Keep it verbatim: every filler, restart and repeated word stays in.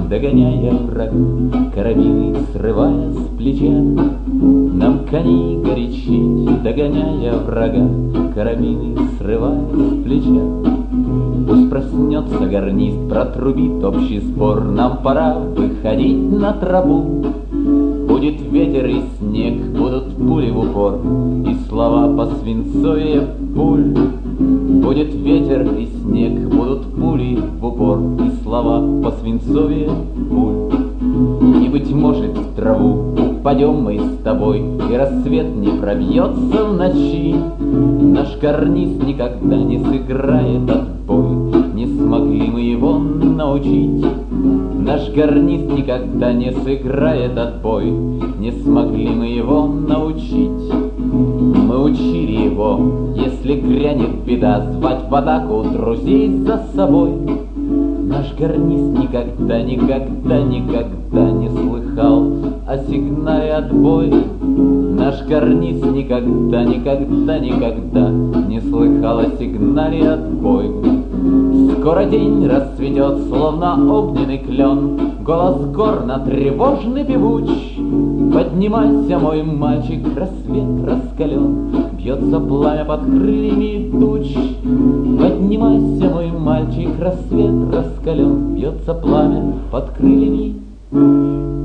догоняя врага, карабины срывая с плеча. Нам коней горячить, догоняя врага, карабины срывая с плеча. Пусть проснется гарнист, протрубит общий спор, нам пора выходить на тропу. Будет ветер и снег, будут пули в упор, и слова по свинцовее пуль. Будет ветер и снег, будут пули в упор, и слова по свинцовее пуль. И, быть может, в траву упадем мы с тобой, и рассвет не пробьется в ночи. Наш карниз никогда не сыграет отбой, не смогли мы его научить. Наш гарниз никогда не сыграет отбой, не смогли мы его научить. Мы учили его, если грянет беда, звать в атаку друзей за собой. Наш гарниз никогда, никогда, никогда не слыхал о сигнале отбой. Наш гарниз никогда, никогда, никогда не слыхал о сигнале отбой. Скоро день расцветет, словно огненный клен, голос горна тревожный певуч. Поднимайся, мой мальчик, рассвет раскален, бьется пламя под крыльями туч. Поднимайся, мой мальчик, рассвет раскален, бьется пламя под крыльями туч.